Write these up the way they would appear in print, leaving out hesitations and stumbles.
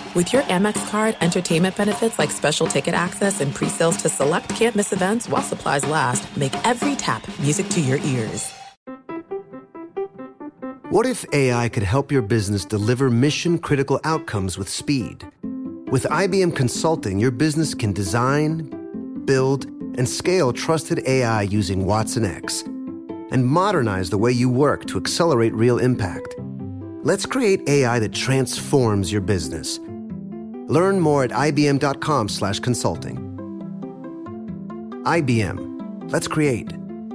With your Amex card, entertainment benefits like special ticket access and pre-sales to select can't-miss events while supplies last make every tap music to your ears. What if AI could help your business deliver mission-critical outcomes with speed? With IBM Consulting, your business can design, build, and scale trusted AI using Watson X and modernize the way you work to accelerate real impact. Let's create AI that transforms your business. Learn more at ibm.com/consulting. IBM. Let's create.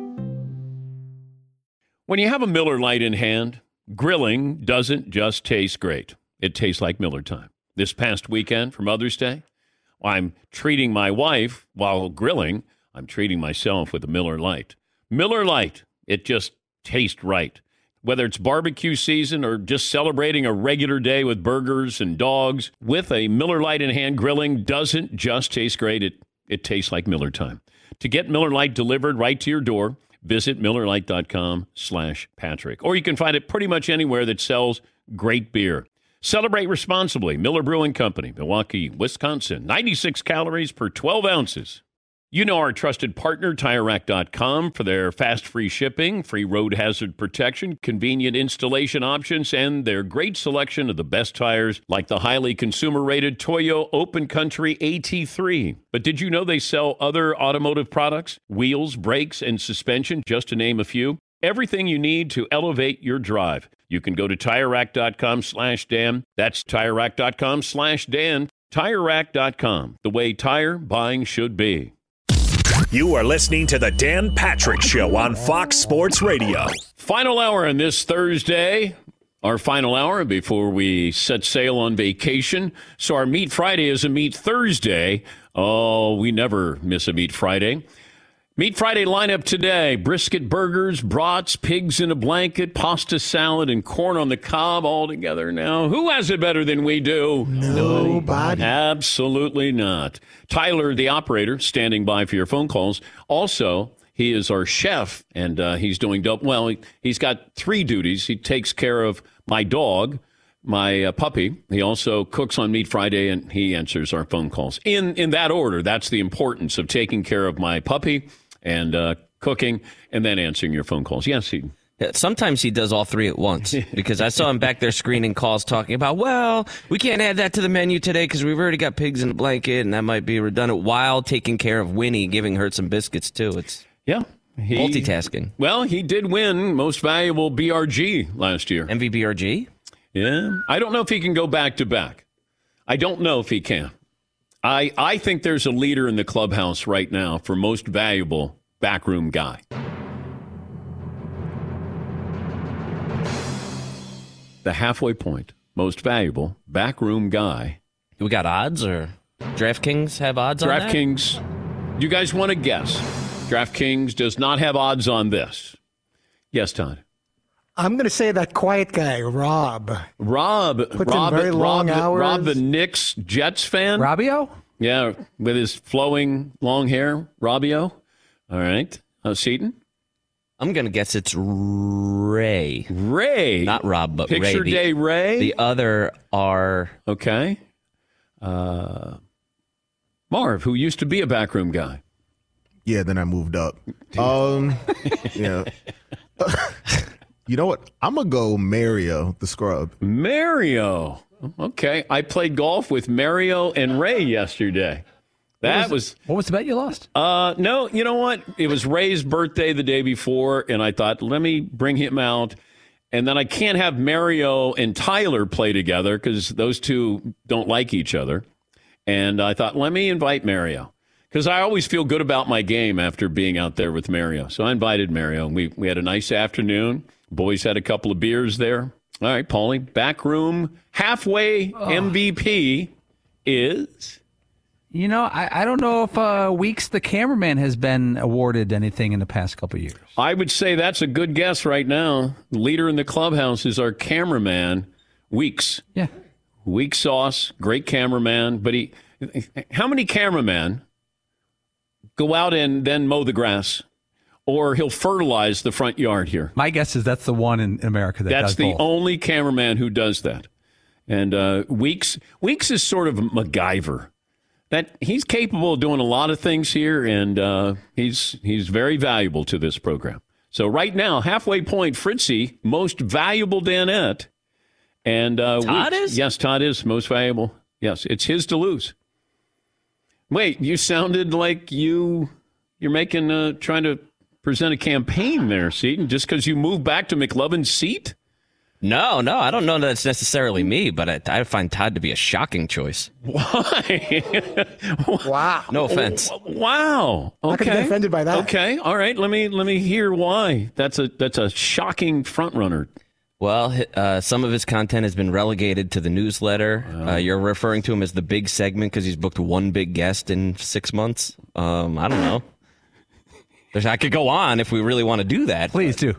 When you have a Miller Lite in hand, grilling doesn't just taste great. It tastes like Miller time. This past weekend for Mother's Day, I'm treating my wife while grilling. I'm treating myself with a Miller Lite. Miller Lite, it just tastes right. Whether it's barbecue season or just celebrating a regular day with burgers and dogs, with a Miller Lite in hand, grilling doesn't just taste great. It tastes like Miller time. To get Miller Lite delivered right to your door, visit MillerLite.com/Patrick. Or you can find it pretty much anywhere that sells great beer. Celebrate responsibly. Miller Brewing Company, Milwaukee, Wisconsin. 96 calories per 12 ounces. You know our trusted partner, TireRack.com, for their fast, free shipping, free road hazard protection, convenient installation options, and their great selection of the best tires, like the highly consumer-rated Toyo Open Country AT3. But did you know they sell other automotive products? Wheels, brakes, and suspension, just to name a few. Everything you need to elevate your drive. You can go to TireRack.com/Dan. That's TireRack.com/Dan. TireRack.com, the way tire buying should be. You are listening to the Dan Patrick Show on Fox Sports Radio. Final hour on this Thursday. Our final hour before we set sail on vacation. So our Meat Friday is a Meat Thursday. Oh, we never miss a Meat Friday. Meat Friday lineup today: brisket burgers, brats, pigs in a blanket, pasta salad, and corn on the cob all together. Now, who has it better than we do? Nobody. Absolutely not. Tyler, the operator, standing by for your phone calls. Also, he is our chef, and he's doing dope. Well, he's got 3 duties. He takes care of my dog, my puppy. He also cooks on Meat Friday, and he answers our phone calls. In that order, that's the importance of taking care of my puppy and cooking, and then answering your phone calls. Yes, he... Yeah, sometimes he does all 3 at once, because I saw him back there screening calls talking about, well, we can't add that to the menu today because we've already got pigs in a blanket, and that might be redundant, while taking care of Winnie, giving her some biscuits, too. It's multitasking. Well, he did win Most Valuable BRG last year. MVBRG? Yeah. I don't know if he can go back-to-back. I don't know if he can. I think there's a leader in the clubhouse right now for Most Valuable Backroom Guy. The halfway point, Most Valuable Backroom Guy. We got odds, or DraftKings have odds on that? DraftKings, you guys want to guess? DraftKings does not have odds on this. Yes, Todd. I'm going to say that quiet guy, Rob. Rob, very long hours. Rob, the Knicks Jets fan. Robbio? Yeah, with his flowing long hair, Robbio. All right. Seaton? I'm going to guess it's Ray. Ray. Not Rob, but Picture Ray. Day Ray? The other are... Okay. Marv, who used to be a backroom guy. Yeah, then I moved up. Yeah. You know what? I'm going to go Mario, the scrub. Mario. Okay. I played golf with Mario and Ray yesterday. What was the bet you lost? No, you know what? It was Ray's birthday the day before, and I thought, let me bring him out. And then I can't have Mario and Tyler play together because those two don't like each other. And I thought, let me invite Mario, because I always feel good about my game after being out there with Mario. So I invited Mario. We had a nice afternoon. Boys had a couple of beers there. All right, Paulie, backroom halfway MVP is... You know, I don't know if Weeks, the cameraman, has been awarded anything in the past couple of years. I would say that's a good guess right now. The leader in the clubhouse is our cameraman, Weeks. Yeah. Weeks Sauce, great cameraman. But how many cameramen go out and then mow the grass? Or he'll fertilize the front yard here. My guess is that's the one in America that does both. That's the only cameraman who does that. And Weeks is sort of MacGyver. That he's capable of doing a lot of things here, and he's very valuable to this program. So right now, halfway point, Fritzy, most valuable Danette. And Todd Weeks, is? yes, Todd is most valuable. Yes, it's his to lose. Wait, you sounded like you're making trying to present a campaign there, Seton, just because you moved back to McLovin's seat? No, I don't know that it's necessarily me, but I find Todd to be a shocking choice. Why? Wow. No offense. Wow. Okay. I could be offended by that. Okay. All right. Let me hear why. That's a shocking front runner. Well, some of his content has been relegated to the newsletter. You're referring to him as the big segment because he's booked one big guest in 6 months. I don't know. I could go on if we really want to do that. Please do.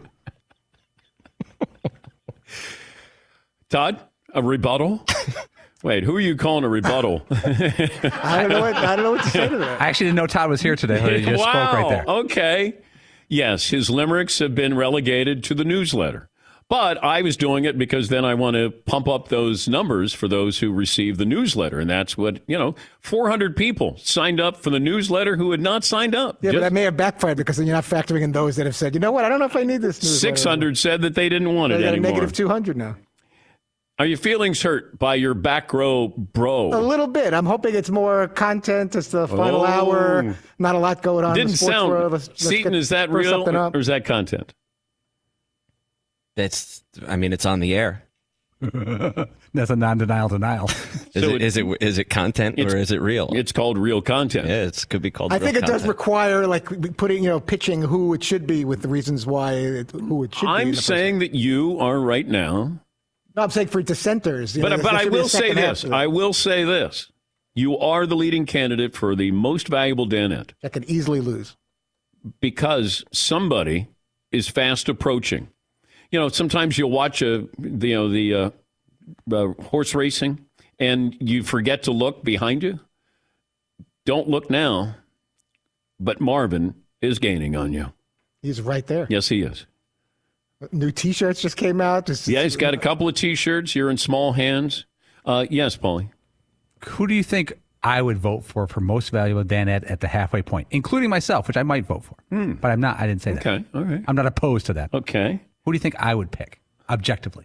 Todd, a rebuttal? Wait, who are you calling a rebuttal? I don't know what to say to that. I actually didn't know Todd was here today. He just spoke right there. Okay. Yes, his limericks have been relegated to the newsletter. But I was doing it because then I want to pump up those numbers for those who receive the newsletter. And that's what, 400 people signed up for the newsletter who had not signed up. Yeah, but that may have backfired because then you're not factoring in those that have said, you know what, I don't know if I need this newsletter. 600 said that they didn't want it They got a anymore. negative 200 now. Are your feelings hurt by your back row bro? A little bit. I'm hoping it's more content. It's the final hour. Not a lot going on in Didn't the sports sound. world. Let's Seton, get- is that spur real something up. or is that content? It's on the air. That's a non-denial denial. Is it content or is it real? It's called real content. Yeah, it could be called. I real think it does content. require putting, pitching who it should be with the reasons who it should be. I'm saying that you are right now. No, I'm saying for dissenters. But I will say this. I will say this. You are the leading candidate for the most valuable Danette I could easily lose. because somebody is fast approaching. Sometimes you'll watch the horse racing and you forget to look behind you. Don't look now, but Marvin is gaining on you. He's right there. Yes, he is. New T-shirts just came out. Yeah, he's got a couple of T-shirts. You're in small hands. Yes, Paulie. Who do you think I would vote for most valuable Danette at the halfway point, including myself, which I might vote for? But I'm not. I didn't say that. Okay, all right. I'm not opposed to that. Okay. Who do you think I would pick, objectively?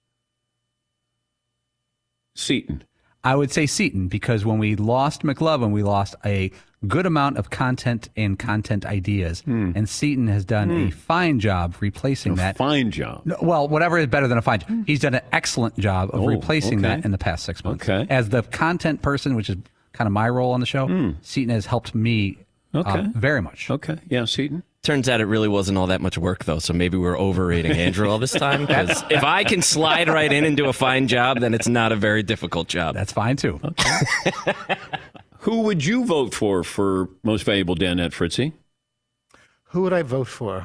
Seton. I would say Seton because when we lost McLovin, we lost a good amount of content and content ideas. And Seton has done a fine job replacing that. Fine job. No, well, whatever is better than a fine job. He's done an excellent job of replacing okay. that in the past 6 months. Okay. As the content person, which is kind of my role on the show, Seton has helped me very much. Okay. Yeah, Seton. Turns out it really wasn't all that much work, though, so maybe we're overrating Andrew all this time. Because if I can slide right in and do a fine job, then it's not a very difficult job. That's fine, too. Who would you vote for most valuable Danette, Fritzy? Who would I vote for?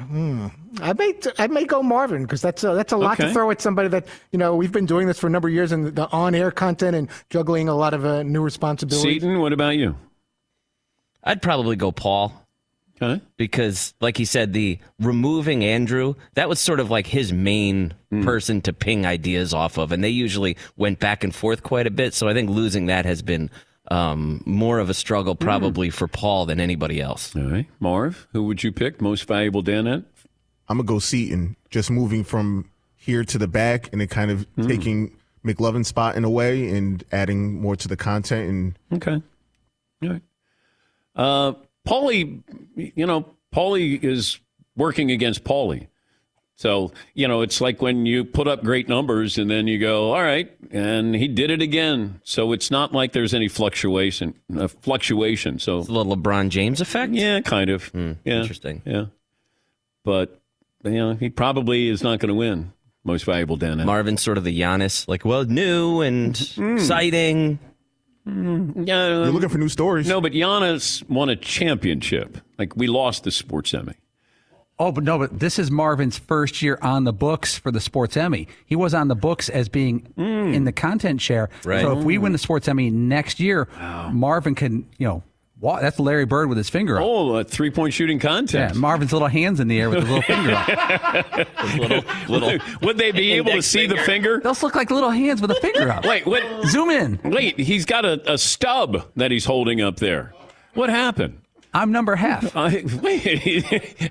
I may go Marvin because that's a lot to throw at somebody that we've been doing this for a number of years and the on-air content and juggling a lot of new responsibilities. Seton, what about you? I'd probably go Paul. Okay. Because, like he said, the removing Andrew, that was sort of like his main person to ping ideas off of. And they usually went back and forth quite a bit. So I think losing that has been more of a struggle probably for Paul than anybody else. All right. Marv, who would you pick? Most valuable Danette? I'm going to go Seton, just moving from here to the back and then kind of taking McLovin's spot in a way and adding more to the content. And Okay. All right. Paulie, Paulie is working against Paulie. So, it's like when you put up great numbers and then you go, all right, and he did it again. So it's not like there's any fluctuation. So It's a little LeBron James effect? yeah, kind of. Yeah. Interesting. Yeah. But, he probably is not going to win most valuable Danette. Marvin's sort of the Giannis, new and exciting. Yeah, you're looking for new stories. no, but Giannis won a championship. Like, we lost the Sports Emmy. Oh, but this is Marvin's first year on the books for the Sports Emmy. He was on the books as being in the content share. Right. So if we win the Sports Emmy next year, Marvin can, Wow, that's Larry Bird with his finger up. Oh, a three-point shooting contest. Yeah, Marvin's little hands in the air with his little finger up. little Would they be able to see the finger? Those look like little hands with a finger up. Wait, what? Zoom in. Wait, he's got a stub that he's holding up there. What happened? I'm number half. Wait.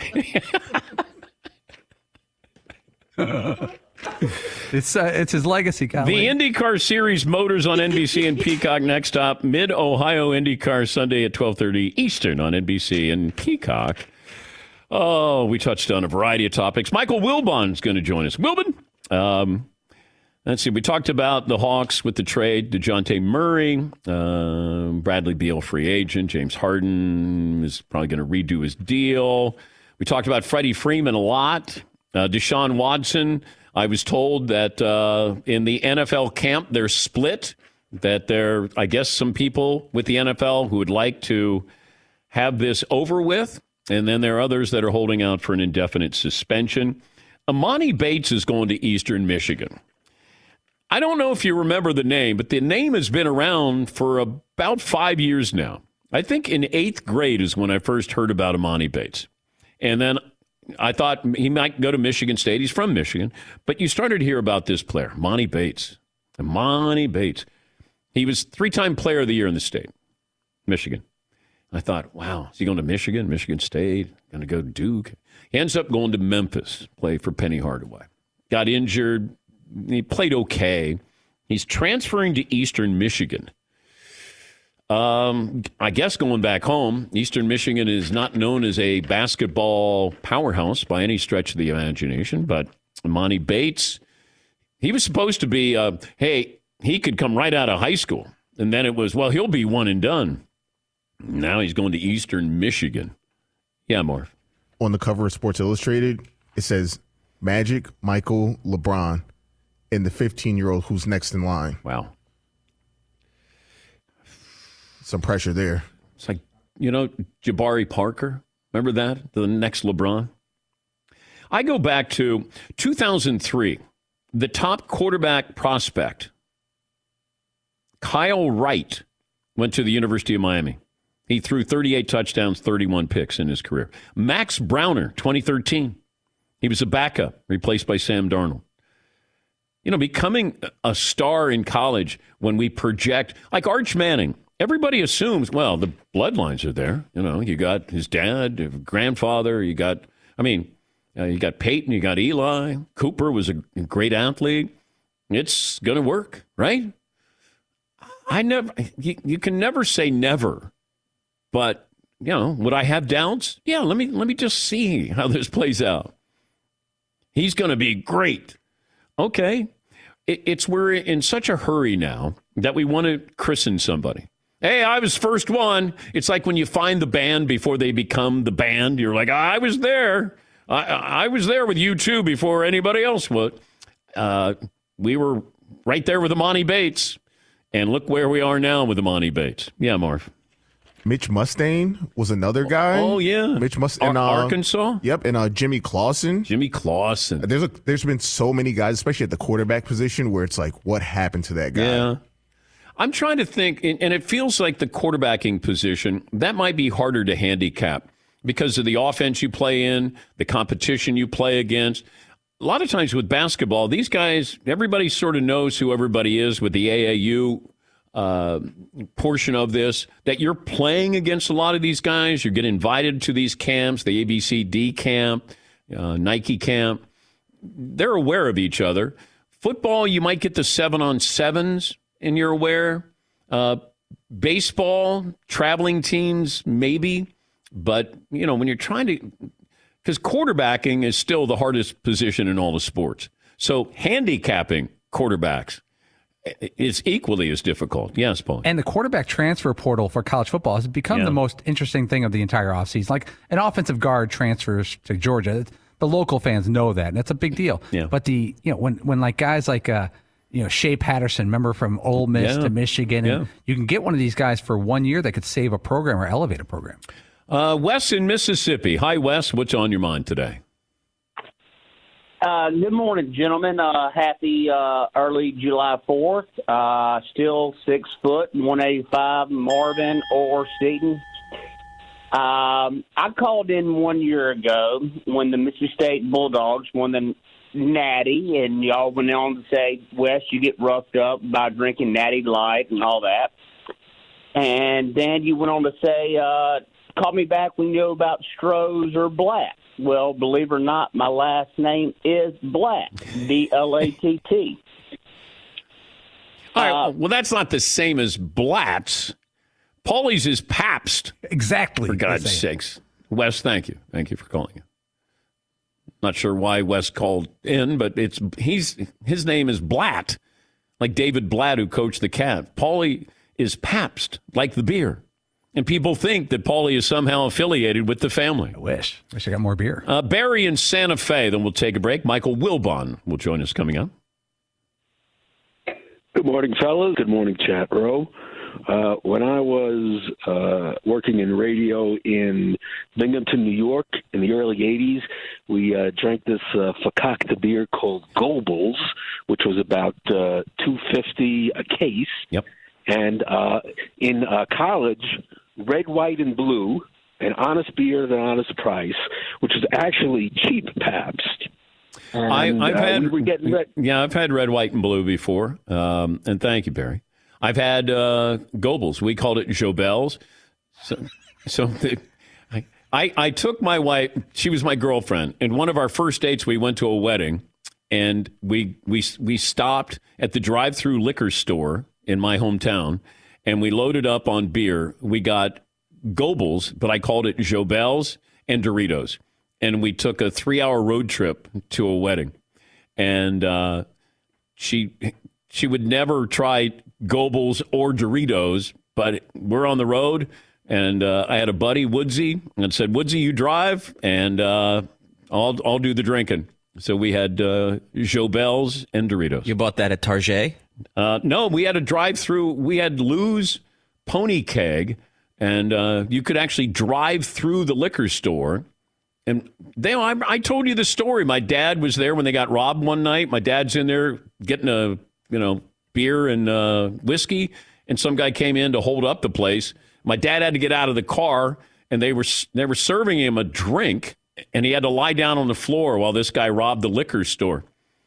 It's his legacy, Colin. The IndyCar Series Motors on NBC and Peacock next stop. Mid-Ohio IndyCar Sunday at 12:30 Eastern on NBC and Peacock. Oh, we touched on a variety of topics. Michael Wilbon's going to join us. Wilbon, let's see. We talked about the Hawks with the trade. DeJounte Murray, Bradley Beal, free agent. James Harden is probably going to redo his deal. We talked about Freddie Freeman a lot. Deshaun Watson. I was told that in the NFL camp, they're split, that there, I guess, some people with the NFL who would like to have this over with, and then there are others that are holding out for an indefinite suspension. Amani Bates is going to Eastern Michigan. I don't know if you remember the name, but the name has been around for about 5 years now. I think in 8th grade is when I first heard about Amani Bates. And then I thought he might go to Michigan State. He's from Michigan. But you started to hear about this player, Amani Bates. Amani Bates. He was 3-time player of the year in the state, Michigan. I thought, wow, is he going to Michigan, Michigan State, going to go to Duke? He ends up going to Memphis, play for Penny Hardaway. Got injured. He played okay. He's transferring to Eastern Michigan. I guess going back home, Eastern Michigan is not known as a basketball powerhouse by any stretch of the imagination, but Amani Bates, he was supposed to be, hey, he could come right out of high school. And then it was, well, he'll be one and done. Now he's going to Eastern Michigan. Yeah, Marv. On the cover of Sports Illustrated, it says Magic, Michael, LeBron, and the 15-year-old who's next in line. Wow. Some pressure there. It's like, Jabari Parker. Remember that? The next LeBron. I go back to 2003. The top quarterback prospect, Kyle Wright, went to the University of Miami. He threw 38 touchdowns, 31 picks in his career. Max Browner, 2013. He was a backup, replaced by Sam Darnold. Becoming a star in college when we project, like Arch Manning, everybody assumes, well, the bloodlines are there. You got his dad, grandfather, you got Peyton, you got Eli. Cooper was a great athlete. It's going to work, right? You can never say never, but, would I have doubts? Yeah, let me just see how this plays out. He's going to be great. Okay. We're in such a hurry now that we want to christen somebody. Hey, I was first one. It's like when you find the band before they become the band. You're like, I was there. I was there with you, too, before anybody else would. We were right there with Amani Bates. And look where we are now with Amani Bates. Yeah, Marv. Mitch Mustain was another guy. Oh, yeah. Mitch Mustain. Arkansas? Yep, and Jimmy Clausen. Jimmy Clausen. There's been so many guys, especially at the quarterback position, where it's like, what happened to that guy? Yeah. I'm trying to think, and it feels like the quarterbacking position, that might be harder to handicap because of the offense you play in, the competition you play against. A lot of times with basketball, these guys, everybody sort of knows who everybody is with the AAU portion of this, that you're playing against a lot of these guys. You get invited to these camps, the ABCD camp, Nike camp. They're aware of each other. Football, you might get the 7-on-7s, and you're aware. Baseball, traveling teams, maybe. But, when you're trying to... Because quarterbacking is still the hardest position in all the sports. So handicapping quarterbacks is equally as difficult. Yes, Paul. And the quarterback transfer portal for college football has become the most interesting thing of the entire offseason. Like an offensive guard transfers to Georgia. The local fans know that, and it's a big deal. Yeah. But when like guys like Shea Patterson, remember from Ole Miss to Michigan, and you can get one of these guys for 1 year that could save a program or elevate a program. Wes in Mississippi. Hi, Wes. What's on your mind today? Good morning, gentlemen. Happy early July 4th. Still 6 foot, 185, Marvin or Seton. I called in 1 year ago when the Mississippi State Bulldogs won the Natty, and y'all went on to say, Wes, you get roughed up by drinking Natty Light and all that. And then you went on to say, call me back when you know about Strohs or Blatt. Well, believe it or not, my last name is Blatt, B-L-A-T-T. All right, well, that's not the same as Blatt's. Paulie's is Pabst. Exactly. For God's sakes. Wes, thank you. Thank you for calling in. Not sure why Wes called in, but his name is Blatt, like David Blatt, who coached the Cavs. Paulie is Pabst, like the beer. And people think that Paulie is somehow affiliated with the family. I wish I got more beer. Barry in Santa Fe, then we'll take a break. Michael Wilbon will join us coming up. Good morning, fellas. Good morning, Chat Row. When I was working in radio in Binghamton, New York in the early 80s, we drank this fakakta beer called Goebbels, which was about $2.50 a case. Yep. And in college, red, white, and blue, an honest beer at an honest price, which is actually cheap Pabst. And, I've had red, white, and blue before, and thank you, Barry. I've had Goebbels. We called it Jobels. I took my wife. She was my girlfriend, and one of our first dates, we went to a wedding, and we stopped at the drive-through liquor store in my hometown, and we loaded up on beer. We got Goebbels, but I called it Jobels and Doritos. And we took a 3-hour road trip to a wedding. And she would never try Goebbels or Doritos, but we're on the road. And I had a buddy, Woodsy, and said, Woodsy, you drive, and I'll do the drinking. So we had Jobels and Doritos. You bought that at Target? No, we had a drive-through. We had Lou's Pony Keg, and you could actually drive through the liquor store. And I told you the story. My dad was there when they got robbed one night. My dad's in there getting a beer and whiskey, and some guy came in to hold up the place. My dad had to get out of the car, and they were serving him a drink, and he had to lie down on the floor while this guy robbed the liquor store.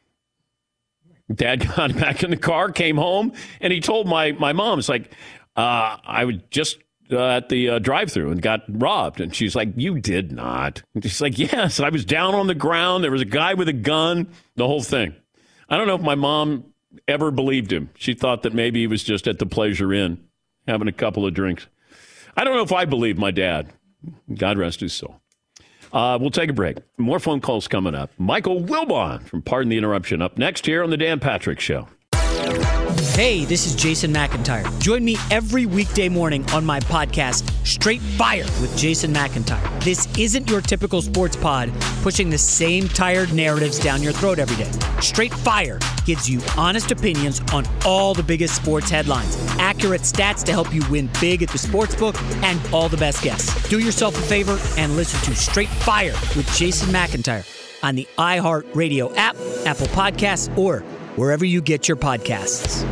Dad got back in the car, came home, and he told my mom, it's like, I was just at the drive-thru and got robbed. And she's like, you did not. And she's like, yes, I was down on the ground. There was a guy with a gun, the whole thing. I don't know if my mom ever believed him. She thought that maybe he was just at the Pleasure Inn having a couple of drinks. I don't know if I believe my dad. God rest his soul. We'll take a break. More phone calls coming up. Michael Wilbon from Pardon the Interruption up next here on The Dan Patrick Show. Hey, this is Jason McIntyre. Join me every weekday morning on my podcast, Straight Fire with Jason McIntyre. This isn't your typical sports pod pushing the same tired narratives down your throat every day. Straight Fire gives you honest opinions on all the biggest sports headlines, accurate stats to help you win big at the sportsbook, and all the best guests. Do yourself a favor and listen to Straight Fire with Jason McIntyre on the iHeartRadio app, Apple Podcasts, or wherever you get your podcasts.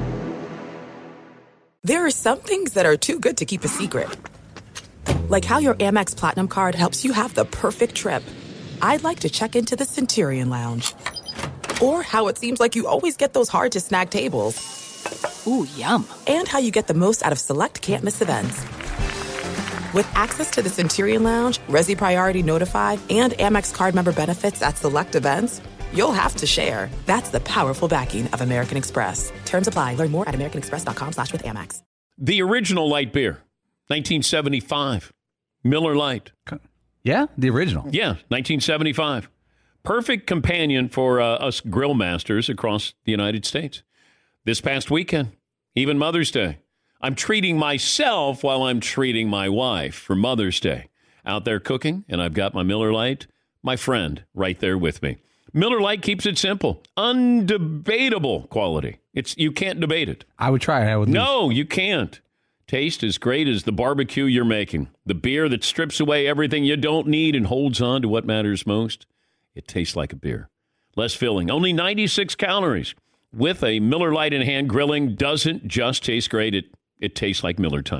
There are some things that are too good to keep a secret. Like how your Amex Platinum card helps you have the perfect trip. I'd like to check into the Centurion Lounge. Or how it seems like you always get those hard-to-snag tables. Ooh, yum. And how you get the most out of select can't-miss events. With access to the Centurion Lounge, Resi Priority Notified, and Amex card member benefits at select events, you'll have to share. That's the powerful backing of American Express. Terms apply. Learn more at americanexpress.com/withAmex. The original light beer, 1975. Miller Lite. Yeah, the original. Yeah, 1975. Perfect companion for us grill masters across the United States. This past weekend, even Mother's Day, I'm treating myself while I'm treating my wife for Mother's Day. Out there cooking, and I've got my Miller Lite, my friend, right there with me. Miller Lite keeps it simple. Undebatable quality. You can't debate it. I would try it. No, you can't. Taste as great as the barbecue you're making. The beer that strips away everything you don't need and holds on to what matters most. It tastes like a beer. Less filling. Only 96 calories. With a Miller Lite in hand, grilling doesn't just taste great. It tastes like Miller time.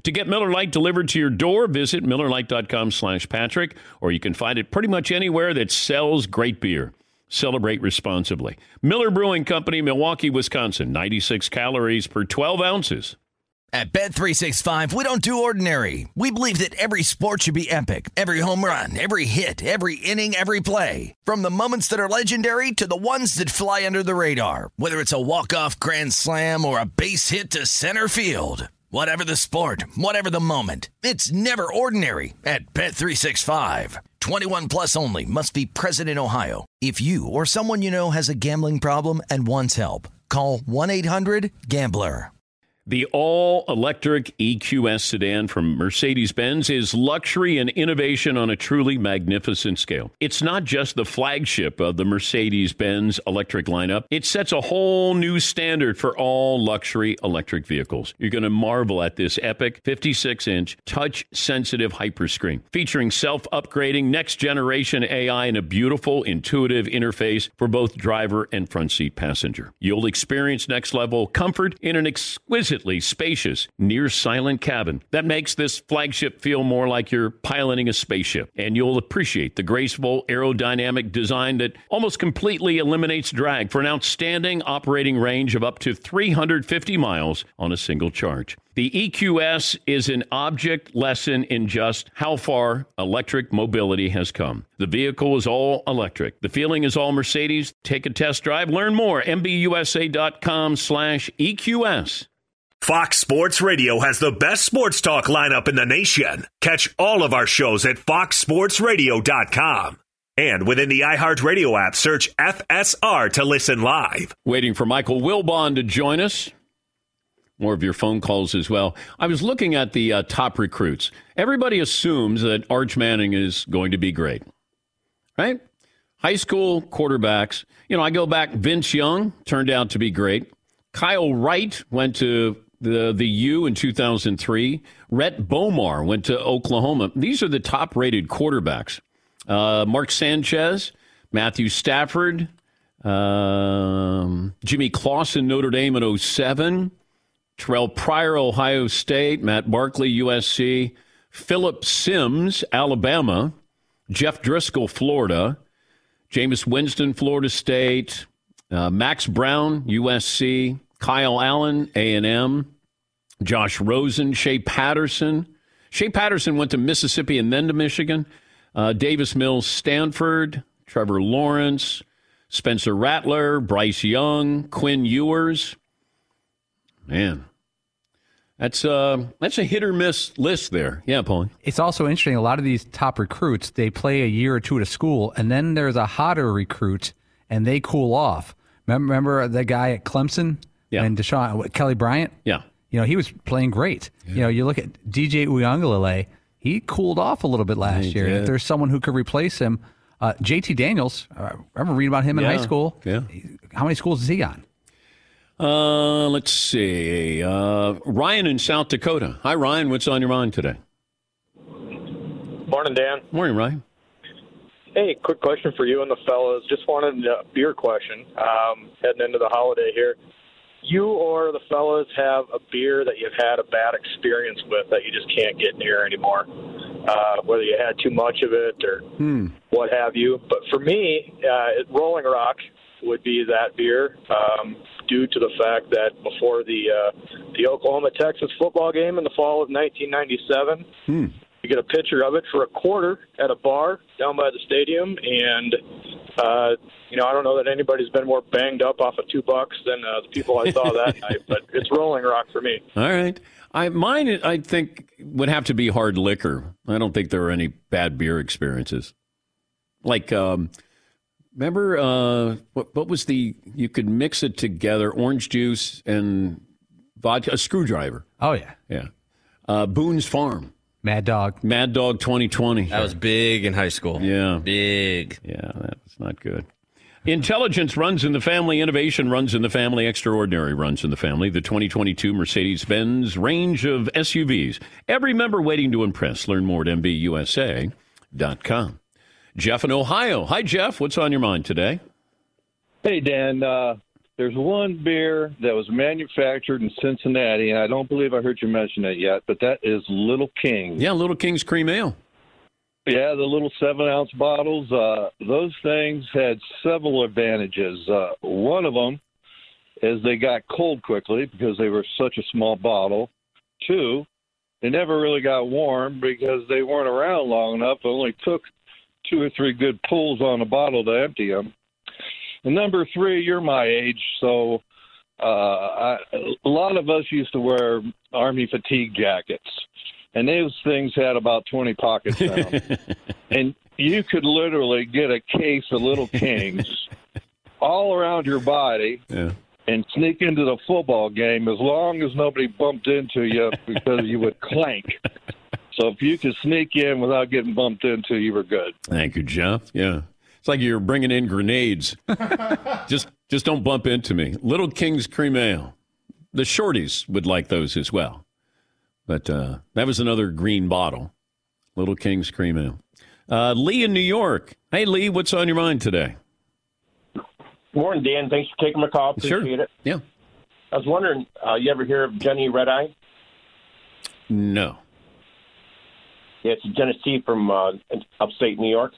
To get Miller Lite delivered to your door, visit MillerLite.com/Patrick, or you can find it pretty much anywhere that sells great beer. Celebrate responsibly. Miller Brewing Company, Milwaukee, Wisconsin. 96 calories per 12 ounces. At Bet365, we don't do ordinary. We believe that every sport should be epic. Every home run, every hit, every inning, every play. From the moments that are legendary to the ones that fly under the radar. Whether it's a walk-off grand slam or a base hit to center field. Whatever the sport, whatever the moment, it's never ordinary at Bet365. 21 plus only. Must be present in Ohio. If you or someone you know has a gambling problem and wants help, call 1-800-GAMBLER. The all-electric EQS sedan from Mercedes-Benz is luxury and innovation on a truly magnificent scale. It's not just the flagship of the Mercedes-Benz electric lineup. It sets a whole new standard for all luxury electric vehicles. You're going to marvel at this epic 56-inch touch-sensitive hyperscreen featuring self-upgrading next-generation AI and a beautiful, intuitive interface for both driver and front seat passenger. You'll experience next-level comfort in an exquisite spacious, near-silent cabin that makes this flagship feel more like you're piloting a spaceship. And you'll appreciate the graceful aerodynamic design that almost completely eliminates drag for an outstanding operating range of up to 350 miles on a single charge. The EQS is an object lesson in just how far electric mobility has come. The vehicle is all electric. The feeling is all Mercedes. Take a test drive. Learn more. MBUSA.com/EQS. Fox Sports Radio has the best sports talk lineup in the nation. Catch all of our shows at foxsportsradio.com. And within the iHeartRadio app, search FSR to listen live. Waiting for Michael Wilbon to join us. More of your phone calls as well. I was looking at the top recruits. Everybody assumes that Arch Manning is going to be great, right? High school quarterbacks. You know, I go back, Vince Young turned out to be great. Kyle Wright went to the U in 2003. Rhett Bomar went to Oklahoma. These are the top-rated quarterbacks. Mark Sanchez, Matthew Stafford, Jimmy Clausen, Notre Dame in 2007, Terrell Pryor, Ohio State, Matt Barkley, USC, Phillip Sims, Alabama, Jeff Driscoll, Florida, Jameis Winston, Florida State, Max Brown, USC, Kyle Allen, A&M, Josh Rosen, Shea Patterson. Shea Patterson went to Mississippi and then to Michigan. Davis Mills, Stanford, Trevor Lawrence, Spencer Rattler, Bryce Young, Quinn Ewers. Man, that's a hit or miss list there. Yeah, Paul. It's also interesting. A lot of these top recruits, they play a year or two at a school, and then there's a hotter recruit, and they cool off. Remember the guy at Clemson? Yeah. And Kelly Bryant? Yeah. You know, he was playing great. Yeah. You know, you look at DJ Uiagalelei, he cooled off a little bit last year. If there's someone who could replace him, JT Daniels, I remember reading about him in high school. Yeah. How many schools is he on? Let's see. Ryan in South Dakota. Hi, Ryan. What's on your mind today? Morning, Dan. Morning, Ryan. Hey, quick question for you and the fellas. Just wanted a beer question heading into the holiday here. You or the fellas have a beer that you've had a bad experience with that you just can't get near anymore, whether you had too much of it or what have you. But for me, Rolling Rock would be that beer due to the fact that before the Oklahoma-Texas football game in the fall of 1997, you get a pitcher of it for $0.25 at a bar down by the stadium, and I don't know that anybody's been more banged up off of $2 than the people I saw that night, but it's Rolling Rock for me. All right. Mine, I think, would have to be hard liquor. I don't think there are any bad beer experiences. Like, remember, what was you could mix it together, orange juice and vodka, a screwdriver. Oh, yeah. Yeah. Boone's Farm. Mad Dog 2020. That was big in high school. Yeah. Big. Yeah, that was not good. Intelligence runs in the family. Innovation runs in the family. Extraordinary runs in the family. The 2022 Mercedes-Benz range of SUVs. Every member waiting to impress. Learn more at MBUSA.com. Jeff in Ohio. Hi, Jeff. What's on your mind today? Hey, Dan. there's one beer that was manufactured in Cincinnati, and I don't believe I heard you mention it yet, but that is Little King. Yeah, Little King's Cream Ale. Yeah, the little 7-ounce bottles. Those things had several advantages. One of them is they got cold quickly because they were such a small bottle. 2, they never really got warm because they weren't around long enough. It only took 2 or 3 good pulls on a bottle to empty them. And number 3, you're my age, so a lot of us used to wear Army fatigue jackets. And those things had about 20 pockets in them. And you could literally get a case of Little Kings all around your body and sneak into the football game as long as nobody bumped into you because you would clank. So if you could sneak in without getting bumped into, you were good. Thank you, Jeff. Yeah. It's like you're bringing in grenades. Just don't bump into me. Little King's Cream Ale. The shorties would like those as well. But that was another green bottle. Little King's Cream Ale. Lee in New York. Hey, Lee, what's on your mind today? Morning, Dan. Thanks for taking my call. Appreciate it. Yeah. I was wondering, you ever hear of Jenny Red Eye? No. Yeah, it's a Genesee from upstate New York.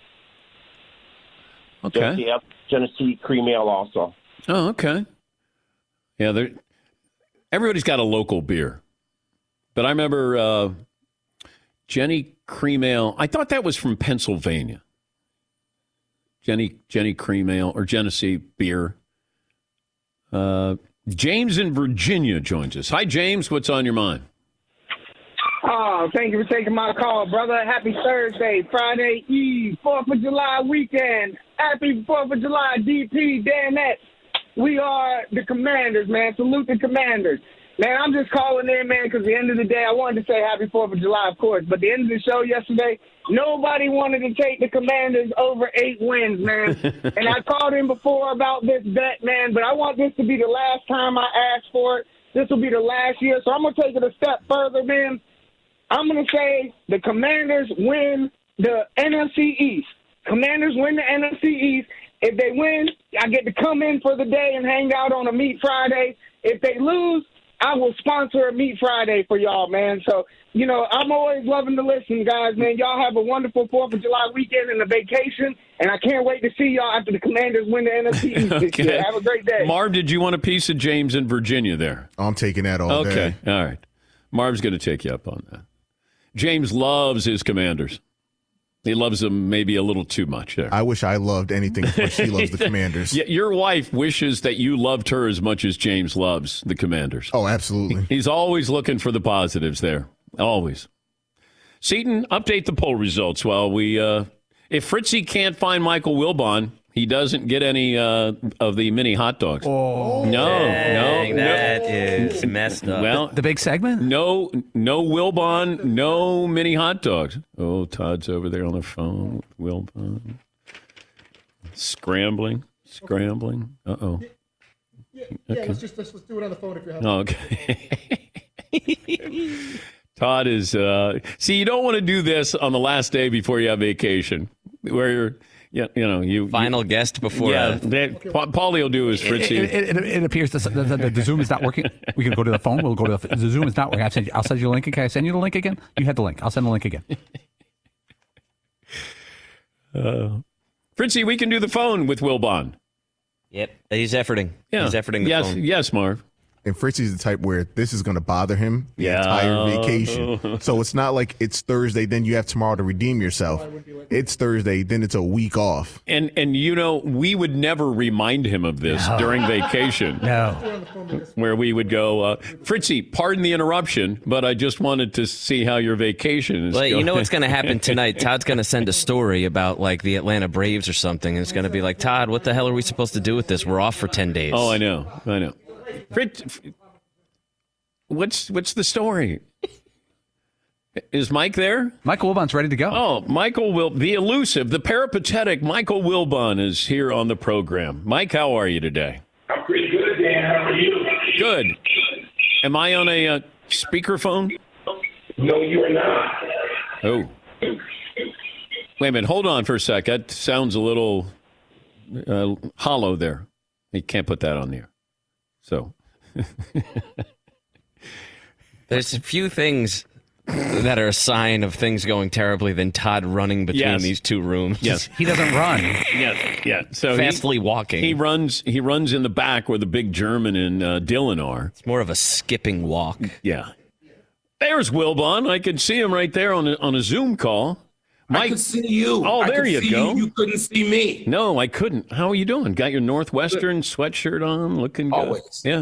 Okay. Genesee Cream Ale also. Oh, okay. Yeah, everybody's got a local beer. But I remember Jenny Cream Ale. I thought that was from Pennsylvania. Jenny Cream Ale or Genesee beer. James in Virginia joins us. Hi, James. What's on your mind? Oh, thank you for taking my call, brother. Happy Thursday, Friday Eve, 4th of July weekend. Happy 4th of July, DP, Danette. We are the Commanders, man. Salute the Commanders. Man, I'm just calling in, man, because at the end of the day, I wanted to say happy 4th of July, of course. But at the end of the show yesterday, nobody wanted to take the Commanders over 8 wins, man. And I called in before about this bet, man, but I want this to be the last time I ask for it. This will be the last year. So I'm going to take it a step further, man. I'm going to say the Commanders win the NFC East. Commanders win the NFC East. If they win, I get to come in for the day and hang out on a Meat Friday. If they lose, I will sponsor a Meat Friday for y'all, man. So, I'm always loving to listen, guys, man. Y'all have a wonderful 4th of July weekend and a vacation, and I can't wait to see y'all after the Commanders win the NFC East this year. Have a great day. Marv, did you want a piece of James in Virginia there? I'm taking that all day. Okay, all right. Marv's going to take you up on that. James loves his Commanders. He loves them maybe a little too much there. I wish I loved anything as much. She loves the Commanders. Yeah, your wife wishes that you loved her as much as James loves the Commanders. Oh, absolutely. He's always looking for the positives there. Always. Seton, update the poll results while we if Fritzy can't find Michael Wilbon, he doesn't get any of the mini hot dogs. Oh, no. That is messed up. Well, the big segment? No Wilbon, no mini hot dogs. Oh, Todd's over there on the phone with Wilbon. Scrambling. Uh-oh. Yeah, let's do it on the phone if you're having Okay. Todd is, see, you don't want to do this on the last day before you have vacation, where you're, final guest before. Yeah, Paulie will do his Fritzy. It appears the Zoom is not working. We can go to the phone. We'll go to the Zoom is not working. I'll send you a link. Can I send you the link again? You had the link. I'll send the link again. Fritzy, we can do the phone with Wilbon. Yep, he's efforting. Yeah. He's efforting the phone. Yes, Marv. And Fritzy's the type where this is going to bother him the entire vacation. So it's not like it's Thursday, then you have tomorrow to redeem yourself. It's Thursday, then it's a week off. And we would never remind him of this during vacation. No. Where we would go, Fritzy, pardon the interruption, but I just wanted to see how your vacation is going. You know what's going to happen tonight? Todd's going to send a story about like the Atlanta Braves or something, and it's going to be like, Todd, what the hell are we supposed to do with this? We're off for 10 days. Oh, I know. What's the story? Is Mike there? Michael Wilbon's ready to go. Oh, the elusive, the peripatetic Michael Wilbon is here on the program. Mike, how are you today? I'm pretty good, Dan. How are you? Good. Am I on a speakerphone? No, you are not. Oh. Wait a minute. Hold on for a sec. That sounds a little hollow there. You can't put that on there. So there's a few things that are a sign of things going terribly than Todd running between these two rooms. Yes. He doesn't run. Yeah. So fastly walking. He runs in the back where the big German and Dylan are. It's more of a skipping walk. Yeah. There's Wilbon. I could see him right there on a Zoom call. Mike, I could see you. Oh, there you go. You couldn't see me. No, I couldn't. How are you doing? Got your Northwestern sweatshirt on, looking good. Always. Yeah.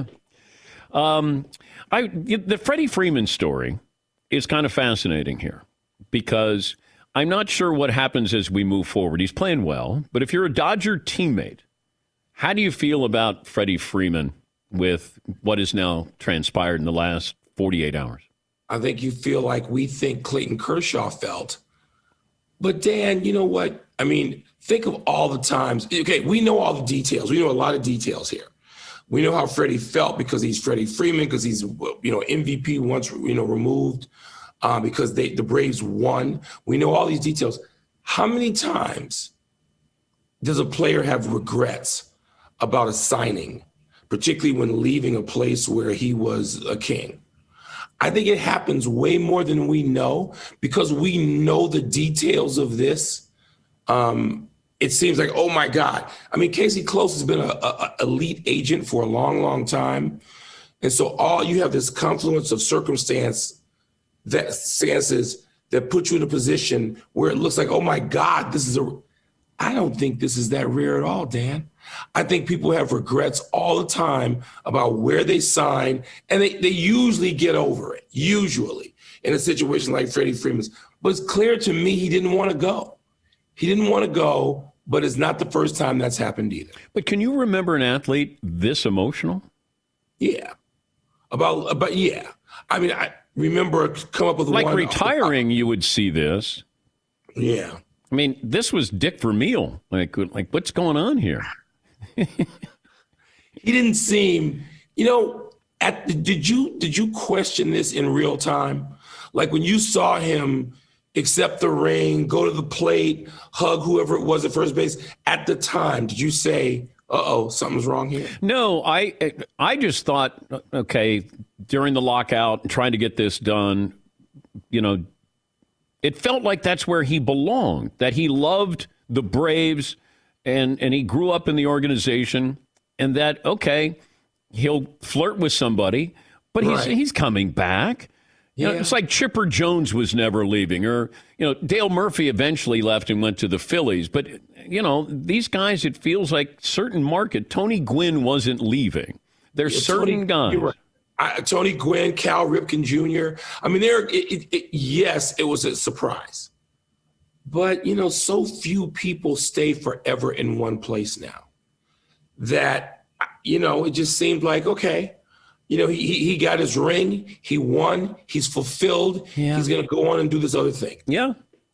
The Freddie Freeman story is kind of fascinating here because I'm not sure what happens as we move forward. He's playing well, but if you're a Dodger teammate, how do you feel about Freddie Freeman with what has now transpired in the last 48 hours? I think you feel like we think Clayton Kershaw felt. But, Dan, you know what? I mean, think of all the times. Okay, we know all the details. We know a lot of details here. We know how Freddie felt because he's Freddie Freeman, because he's, MVP once, removed, because the Braves won. We know all these details. How many times does a player have regrets about a signing, particularly when leaving a place where he was a king? I think it happens way more than we know because we know the details of this. It seems like, oh, my God. I mean, Casey Close has been an elite agent for a long, long time. And so you have this confluence of circumstances that put you in a position where it looks like, oh, my God, I don't think this is that rare at all, Dan. I think people have regrets all the time about where they sign, and they usually get over it, usually, in a situation like Freddie Freeman's. But it's clear to me he didn't want to go. He didn't want to go, but it's not the first time that's happened either. But can you remember an athlete this emotional? Yeah. Yeah. I mean, I remember come up with like one. Like retiring, you would see this. Yeah. I mean, this was Dick Vermeil. Like what's going on here? He didn't seem, did you question this in real time? Like when you saw him accept the ring, go to the plate, hug whoever it was at first base, at the time, did you say, uh-oh, something's wrong here? No, I just thought, okay, during the lockout, trying to get this done, it felt like that's where he belonged, that he loved the Braves and he grew up in the organization, and that, okay, he'll flirt with somebody, but he's coming back. Yeah. It's like Chipper Jones was never leaving, or, Dale Murphy eventually left and went to the Phillies. But, these guys, it feels like certain market. Tony Gwynn wasn't leaving. There's certain guys. You're right. Tony Gwynn, Cal Ripken Jr. I mean, yes, it was a surprise. But, so few people stay forever in one place now that, it just seemed like, okay, he got his ring, he won, he's fulfilled, he's going to go on and do this other thing. Yeah.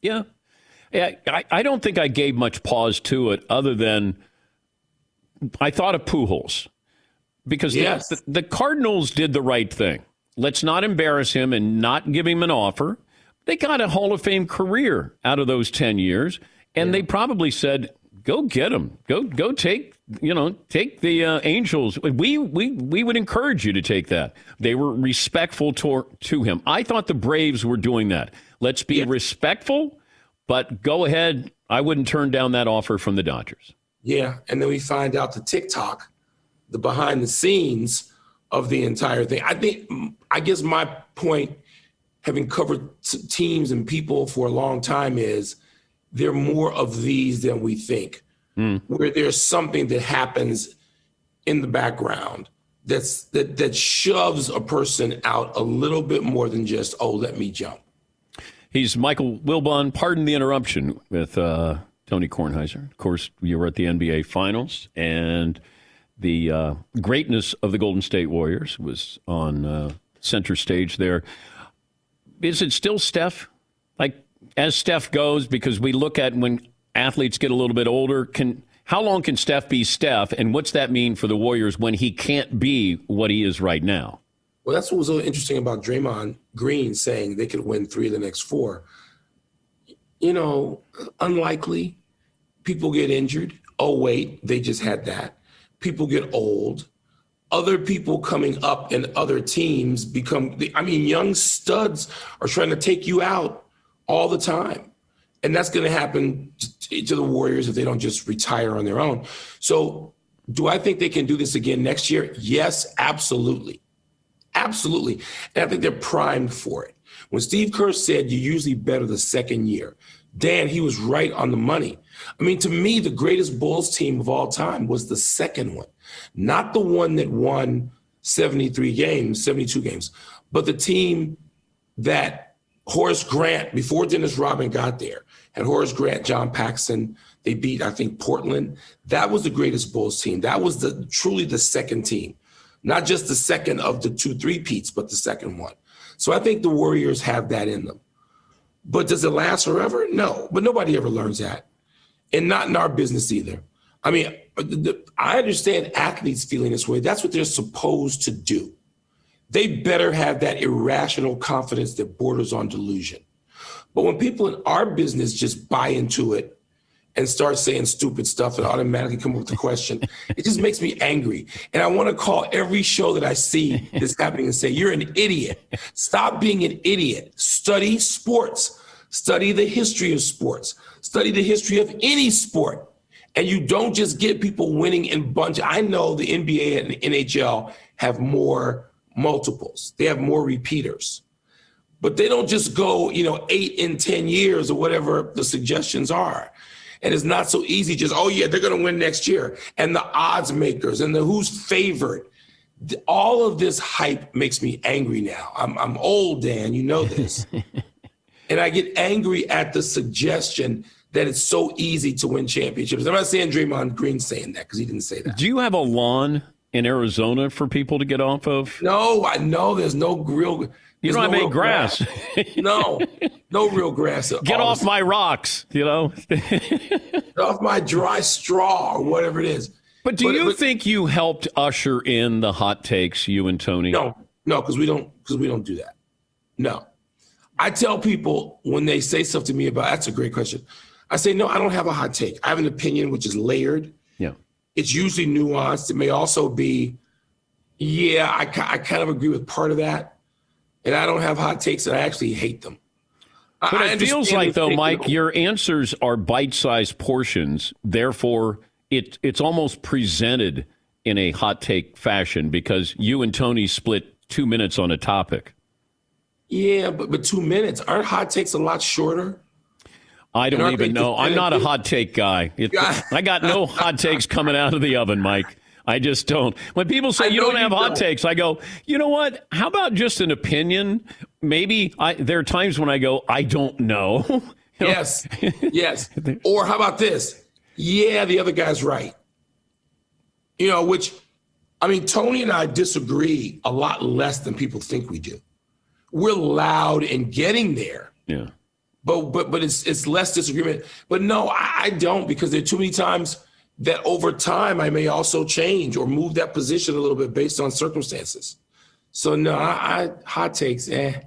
I don't think I gave much pause to it other than I thought of Pujols because the Cardinals did the right thing. Let's not embarrass him and not give him an offer. They got a Hall of Fame career out of those 10 years, and they probably said, go get him. Go take the Angels. We would encourage you to take that. They were respectful to him. I thought the Braves were doing that. Let's be respectful, but go ahead. I wouldn't turn down that offer from the Dodgers. Yeah, and then we find out the TikTok, the behind the scenes of the entire thing. I guess my point, having covered teams and people for a long time, is there are more of these than we think, where there's something that happens in the background that shoves a person out a little bit more than just, oh, let me jump. He's Michael Wilbon. Pardon the interruption with Tony Kornheiser. Of course, you were at the NBA Finals, and the greatness of the Golden State Warriors was on center stage there. Is it still Steph? Like, as Steph goes, because we look at when athletes get a little bit older, how long can Steph be Steph, and what's that mean for the Warriors when he can't be what he is right now? Well, that's what was so interesting about Draymond Green saying they could win 3 of the next 4. Unlikely. People get injured. Oh, wait, they just had that. People get old. other people coming up and other teams young studs are trying to take you out all the time. And that's going to happen to the Warriors if they don't just retire on their own. So do I think they can do this again next year? Yes, absolutely. Absolutely. And I think they're primed for it. When Steve Kerr said you usually better the second year, Dan, he was right on the money. I mean, to me, the greatest Bulls team of all time was the second one, not the one that won 72 games, but the team that Horace Grant, before Dennis Rodman got there, had Horace Grant, John Paxson. They beat, I think, Portland. That was the greatest Bulls team. That was truly the second team, not just the second of the 2 3-peats, but the second one. So I think the Warriors have that in them. But does it last forever? No, but nobody ever learns that. And not in our business either. I mean, I understand athletes feeling this way. That's what they're supposed to do. They better have that irrational confidence that borders on delusion. But when people in our business just buy into it and start saying stupid stuff and automatically come up with the question, it just makes me angry. And I want to call every show that I see this happening and say, you're an idiot. Stop being an idiot. Study sports. Study the history of sports. Study the history of any sport. And you don't just get people winning in bunches. I know the NBA and the NHL have more multiples. They have more repeaters. But they don't just go, 8 in 10 years or whatever the suggestions are. And it's not so easy just, they're going to win next year. And the odds makers and the who's favored. All of this hype makes me angry now. I'm old, Dan, you know this. And I get angry at the suggestion that it's so easy to win championships. I'm not saying Draymond Green's saying that because he didn't say that. Do you have a lawn in Arizona for people to get off of? No, I know there's no real... You don't have any grass. No real grass. Get off my rocks, Get off my dry straw or whatever it is. But do you think you helped usher in the hot takes, you and Tony? No, because we don't do that. No. I tell people when they say stuff to me about, that's a great question. I say, no, I don't have a hot take. I have an opinion which is layered. Yeah. It's usually nuanced. It may also be, I kind of agree with part of that. And I don't have hot takes, and I actually hate them. But it feels like, though, Mike, your answers are bite-sized portions. Therefore, it's almost presented in a hot take fashion because you and Tony split 2 minutes on a topic. Yeah, but 2 minutes. Aren't hot takes a lot shorter? I don't even know. I'm not a hot take guy. I got no hot takes coming out of the oven, Mike. I just don't. When people say you don't have hot takes, I go, you know what? How about just an opinion? Maybe there are times when I go, I don't know. Yes. Or how about this? Yeah, the other guy's right. Tony and I disagree a lot less than people think we do. We're loud in getting there. Yeah. But it's less disagreement. But no, I don't, because there are too many times that over time I may also change or move that position a little bit based on circumstances. So no, I hot takes,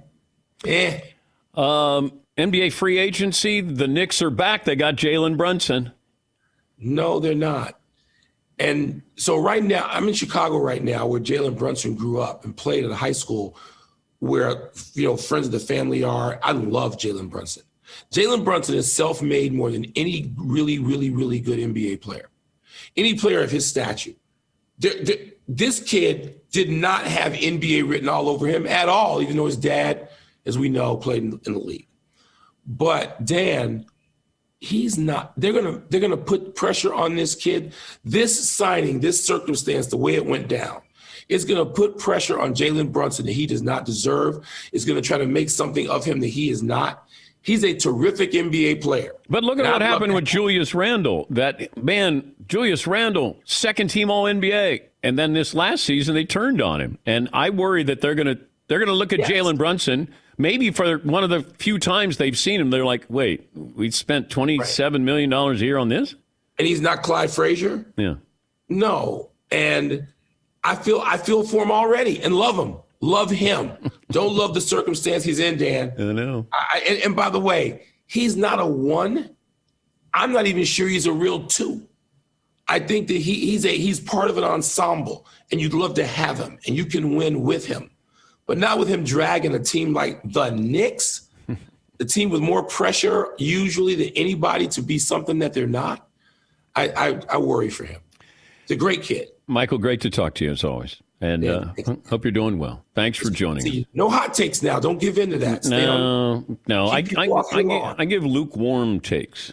NBA free agency, the Knicks are back. They got Jalen Brunson. No, they're not. And so right now, I'm in Chicago right now where Jalen Brunson grew up and played at a high school where, friends of the family are. I love Jalen Brunson. Jalen Brunson is self-made more than any really, really, really good NBA player. Any player of his stature. This kid did not have NBA written all over him at all, even though his dad, as we know, played in the league. But Dan, he's not. They're gonna put pressure on this kid. This signing, this circumstance, the way it went down, is gonna put pressure on Jalen Brunson that he does not deserve. It's gonna try to make something of him that he is not. He's a terrific NBA player. But look at what happened with Julius Randle. Julius Randle, second team All-NBA. And then this last season, they turned on him. And I worry that they're going to look at Jalen Brunson. Maybe for one of the few times they've seen him, they're like, wait, we spent $27 million a year on this? And he's not Clyde Frazier? Yeah. No. And I feel for him already and love him. Love him. Don't love the circumstance he's in, Dan. I know. And by the way, he's not a 1. I'm not even sure he's a real 2. I think that he's part of an ensemble, and you'd love to have him, and you can win with him. But not with him dragging a team like the Knicks, the team with more pressure usually than anybody to be something that they're not. I worry for him. He's a great kid. Michael, great to talk to you as always. And hope you're doing well. Thanks for joining us. No hot takes now. Don't give in to that. No. I give lukewarm takes.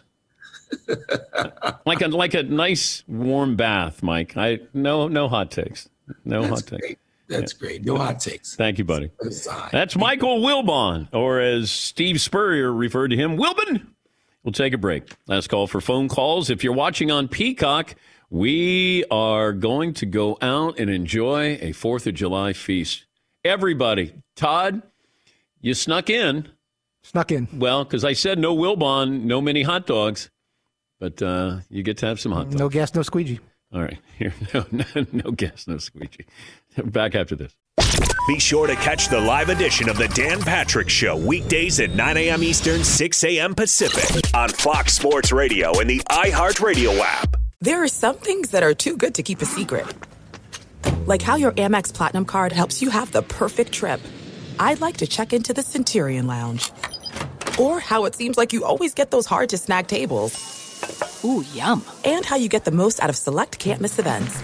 like a nice warm bath, Mike. No hot takes. No hot takes. That's great. No hot takes. Thank you, buddy. That's Michael Wilbon, or as Steve Spurrier referred to him, Wilbon. We'll take a break. Last call for phone calls. If you're watching on Peacock, we are going to go out and enjoy a 4th of July feast. Everybody. Todd, you snuck in. Well, because I said no Wilbon, no mini hot dogs. But you get to have some hot dogs. No gas, no squeegee. All right. Here, no gas, no squeegee. Back after this. Be sure to catch the live edition of the Dan Patrick Show weekdays at 9 a.m. Eastern, 6 a.m. Pacific on Fox Sports Radio and the iHeartRadio app. There are some things that are too good to keep a secret. Like how your Amex Platinum card helps you have the perfect trip. I'd like to check into the Centurion Lounge. Or how it seems like you always get those hard-to-snag tables. Ooh, yum. And how you get the most out of select can't-miss events.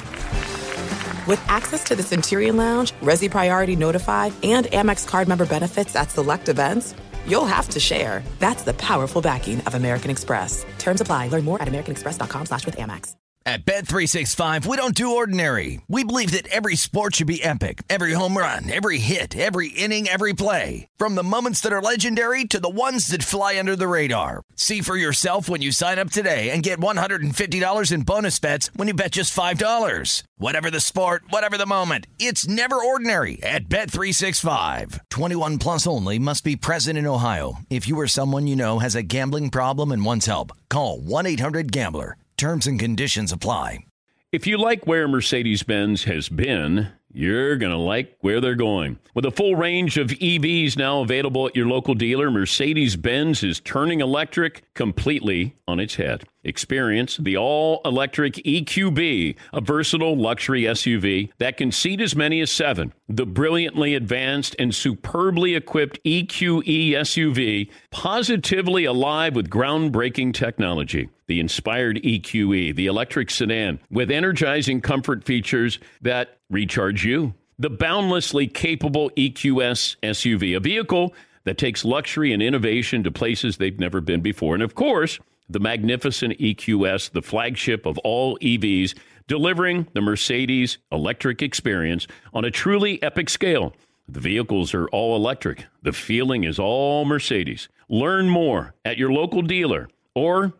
With access to the Centurion Lounge, Resi Priority Notified, and Amex card member benefits at select events, you'll have to share. That's the powerful backing of American Express. Terms apply. Learn more at americanexpress.com/withAmex. At Bet365, we don't do ordinary. We believe that every sport should be epic. Every home run, every hit, every inning, every play. From the moments that are legendary to the ones that fly under the radar. See for yourself when you sign up today and get $150 in bonus bets when you bet just $5. Whatever the sport, whatever the moment, it's never ordinary at Bet365. 21 plus only. Must be present in Ohio. If you or someone you know has a gambling problem and wants help, call 1-800-GAMBLER. Terms and conditions apply. If you like where Mercedes-Benz has been, you're going to like where they're going. With a full range of EVs now available at your local dealer, Mercedes-Benz is turning electric completely on its head. Experience the all-electric EQB, a versatile luxury SUV that can seat as many as 7. The brilliantly advanced and superbly equipped EQE SUV, positively alive with groundbreaking technology. The inspired EQE, the electric sedan, with energizing comfort features that recharge you. The boundlessly capable EQS SUV, a vehicle that takes luxury and innovation to places they've never been before. And of course, the magnificent EQS, the flagship of all EVs, delivering the Mercedes electric experience on a truly epic scale. The vehicles are all electric. The feeling is all Mercedes. Learn more at your local dealer or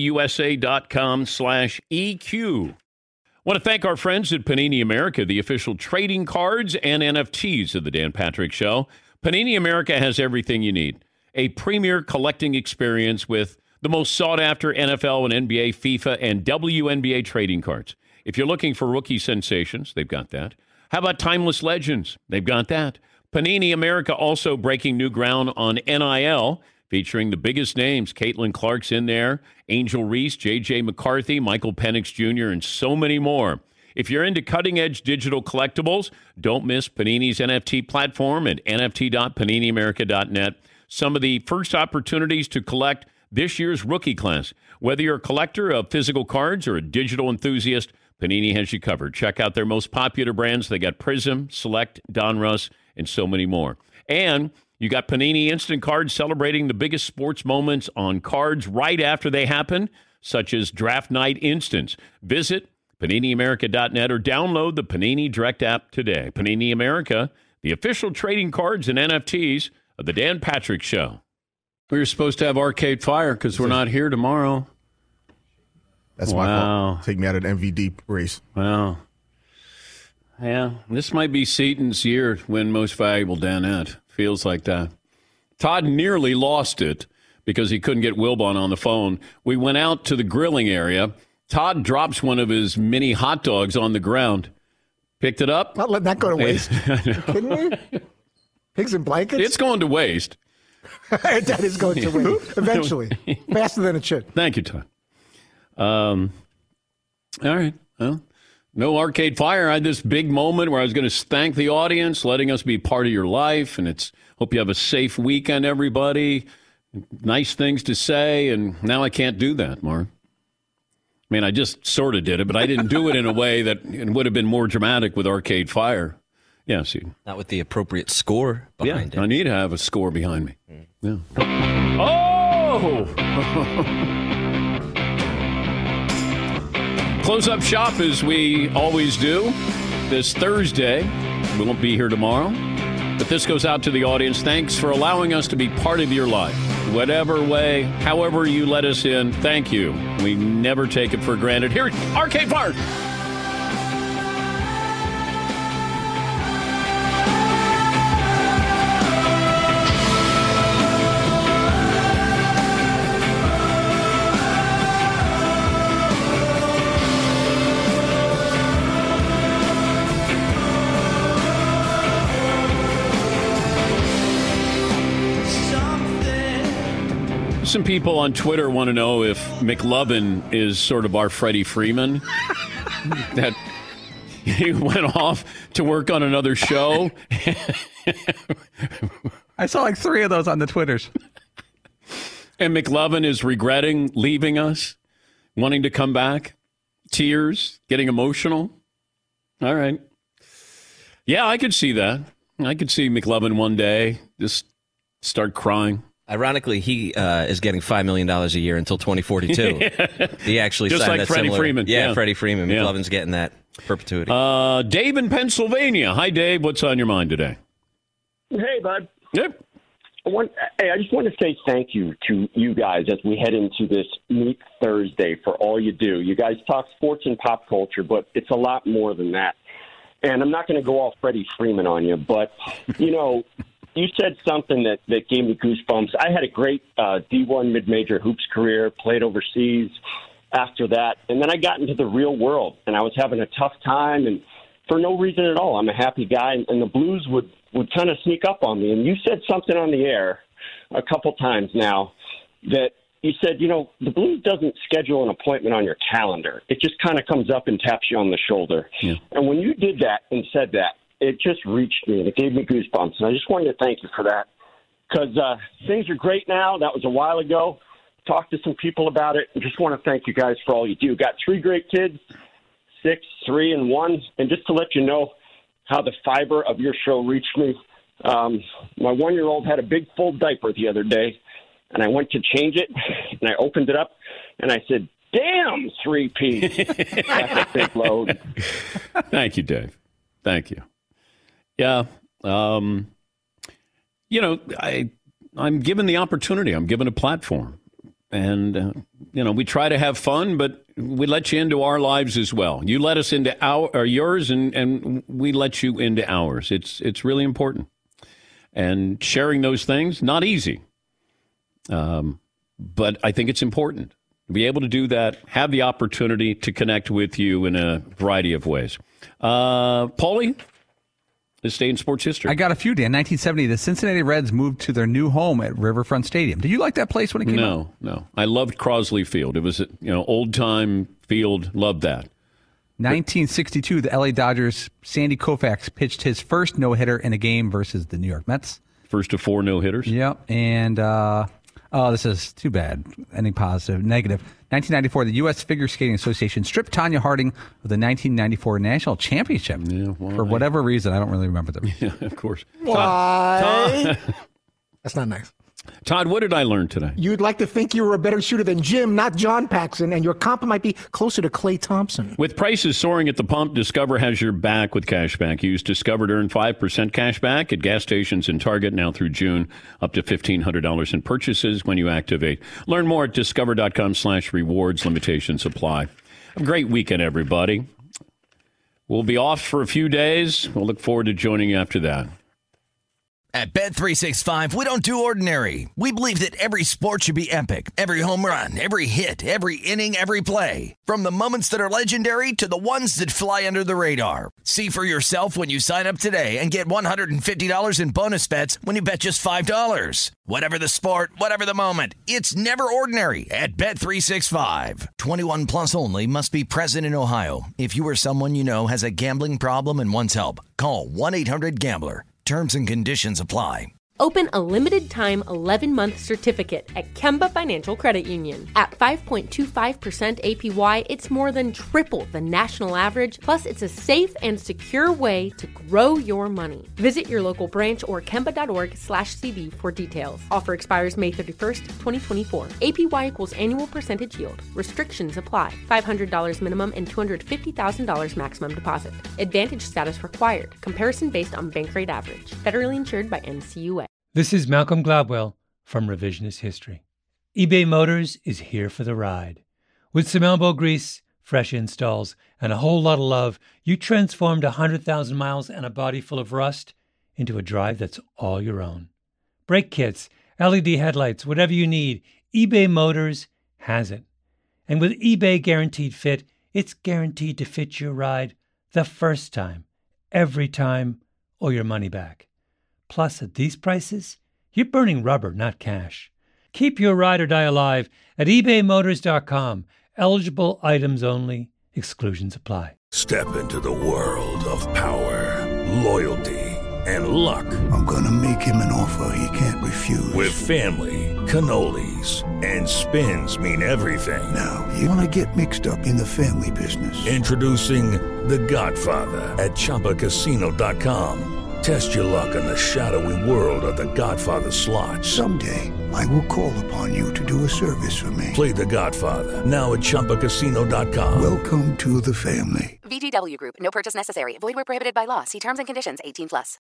mbusa.com/EQ. Want to thank our friends at Panini America, the official trading cards and NFTs of the Dan Patrick Show. Panini America has everything you need. A premier collecting experience with the most sought-after NFL and NBA, FIFA, and WNBA trading cards. If you're looking for rookie sensations, they've got that. How about timeless legends? They've got that. Panini America also breaking new ground on NIL, featuring the biggest names. Caitlin Clark's in there, Angel Reese, J.J. McCarthy, Michael Penix Jr., and so many more. If you're into cutting-edge digital collectibles, don't miss Panini's NFT platform at nft.paniniamerica.net. Some of the first opportunities to collect this year's rookie class. Whether you're a collector of physical cards or a digital enthusiast, Panini has you covered. Check out their most popular brands. They got Prism, Select, Donruss, and so many more. And you got Panini Instant Cards celebrating the biggest sports moments on cards right after they happen, such as Draft Night Instants. Visit PaniniAmerica.net or download the Panini Direct app today. Panini America, the official trading cards and NFTs of the Dan Patrick Show. We were supposed to have Arcade Fire because we're not here tomorrow. That's my fault. Take me out of the MVD race. Wow. Yeah, this might be Seaton's year to win Most Valuable Danette. Feels like that. Todd nearly lost it because he couldn't get Wilbon on the phone. We went out to the grilling area. Todd drops one of his mini hot dogs on the ground. Picked it up. Not letting that go to waste. Kidding me? Pigs in blankets? It's going to waste. That is going to waste. Eventually. Faster than it should. Thank you, Todd. All right. Well, no Arcade Fire. I had this big moment where I was going to thank the audience, letting us be part of your life. And hope you have a safe weekend, everybody. Nice things to say. And now I can't do that, Mark. I mean, I just sort of did it, but I didn't do it in a way that it would have been more dramatic with Arcade Fire. Yeah, see. Not with the appropriate score behind it. I need to have a score behind me. Yeah. Oh! Close up shop as we always do this Thursday. We won't be here tomorrow, but this goes out to the audience. Thanks for allowing us to be part of your life. Whatever way, however you let us in, thank you. We never take it for granted. Here, Arcade Fire! Some people on Twitter want to know if McLovin is sort of our Freddie Freeman. That he went off to work on another show. I saw like 3 of those on the Twitters. And McLovin is regretting leaving us, wanting to come back. Tears, getting emotional. All right. Yeah, I could see that. I could see McLovin one day just start crying. Ironically, he is getting $5 million a year until 2042. Yeah. He actually just signed like that Freddie similar. Freeman. Yeah, Freddie Freeman. McLovin's getting that perpetuity. Dave in Pennsylvania. Hi, Dave. What's on your mind today? Hey, bud. Yep. I just want to say thank you to you guys as we head into this Meat Thursday for all you do. You guys talk sports and pop culture, but it's a lot more than that. And I'm not going to go all Freddie Freeman on you, but, you know, you said something that gave me goosebumps. I had a great D1 mid-major hoops career, played overseas after that, and then I got into the real world, and I was having a tough time, and for no reason at all. I'm a happy guy, and the blues would kind of sneak up on me. And you said something on the air a couple times now that you said, you know, the blues doesn't schedule an appointment on your calendar. It just kind of comes up and taps you on the shoulder. Yeah. And when you did that and said that, it just reached me, and it gave me goosebumps. And I just wanted to thank you for that because things are great now. That was a while ago. Talked to some people about it. And just want to thank you guys for all you do. Got 3 great kids, 6, 3, and 1. And just to let you know how the fiber of your show reached me, my 1-year-old had a big full diaper the other day, and I went to change it, and I opened it up, and I said, damn, 3P. That's a big load. Thank you, Dave. Thank you. Yeah. You know, I'm given the opportunity. I'm given a platform. And, you know, we try to have fun, but we let you into our lives as well. You let us into yours, and we let you into ours. It's really important. And sharing those things, not easy. But I think it's important to be able to do that, have the opportunity to connect with you in a variety of ways. Paulie? This day in sports history. I got a few, Dan. 1970, the Cincinnati Reds moved to their new home at Riverfront Stadium. Did you like that place when it came out? No. I loved Crosley Field. It was, old-time field. Loved that. 1962, the LA Dodgers' Sandy Koufax pitched his first no-hitter in a game versus the New York Mets. First of 4 no-hitters. Yep. And, this is too bad. Ending positive. Negative. 1994, the U.S. Figure Skating Association stripped Tonya Harding of the 1994 National Championship. Yeah, for whatever reason. I don't really remember them. Yeah, of course. Why? That's not nice. Todd, what did I learn today? You'd like to think you were a better shooter than Jim, not John Paxson, and your comp might be closer to Klay Thompson. With prices soaring at the pump, Discover has your back with cash back. Use Discover to earn 5% cash back at gas stations and Target now through June, up to $1,500 in purchases when you activate. Learn more at discover.com/rewards. Limitations apply. Have a great weekend, everybody. We'll be off for a few days. We'll look forward to joining you after that. At Bet365, we don't do ordinary. We believe that every sport should be epic. Every home run, every hit, every inning, every play. From the moments that are legendary to the ones that fly under the radar. See for yourself when you sign up today and get $150 in bonus bets when you bet just $5. Whatever the sport, whatever the moment, it's never ordinary at Bet365. 21 plus only. Must be present in Ohio. If you or someone you know has a gambling problem and wants help, call 1-800-GAMBLER. Terms and conditions apply. Open a limited-time 11-month certificate at Kemba Financial Credit Union. At 5.25% APY, it's more than triple the national average, plus it's a safe and secure way to grow your money. Visit your local branch or kemba.org/CD for details. Offer expires May 31st, 2024. APY equals annual percentage yield. Restrictions apply. $500 minimum and $250,000 maximum deposit. Advantage status required. Comparison based on bank rate average. Federally insured by NCUA. This is Malcolm Gladwell from Revisionist History. eBay Motors is here for the ride. With some elbow grease, fresh installs, and a whole lot of love, you transformed 100,000 miles and a body full of rust into a drive that's all your own. Brake kits, LED headlights, whatever you need, eBay Motors has it. And with eBay Guaranteed Fit, it's guaranteed to fit your ride the first time, every time, or your money back. Plus, at these prices, you're burning rubber, not cash. Keep your ride or die alive at ebaymotors.com. Eligible items only. Exclusions apply. Step into the world of power, loyalty, and luck. I'm going to make him an offer he can't refuse. With family, cannolis, and spins mean everything. Now, you want to get mixed up in the family business. Introducing The Godfather at ChumbaCasino.com. Test your luck in the shadowy world of The Godfather slot. Someday, I will call upon you to do a service for me. Play The Godfather, now at ChumbaCasino.com. Welcome to the family. VGW Group. No purchase necessary. Void where prohibited by law. See terms and conditions. 18+.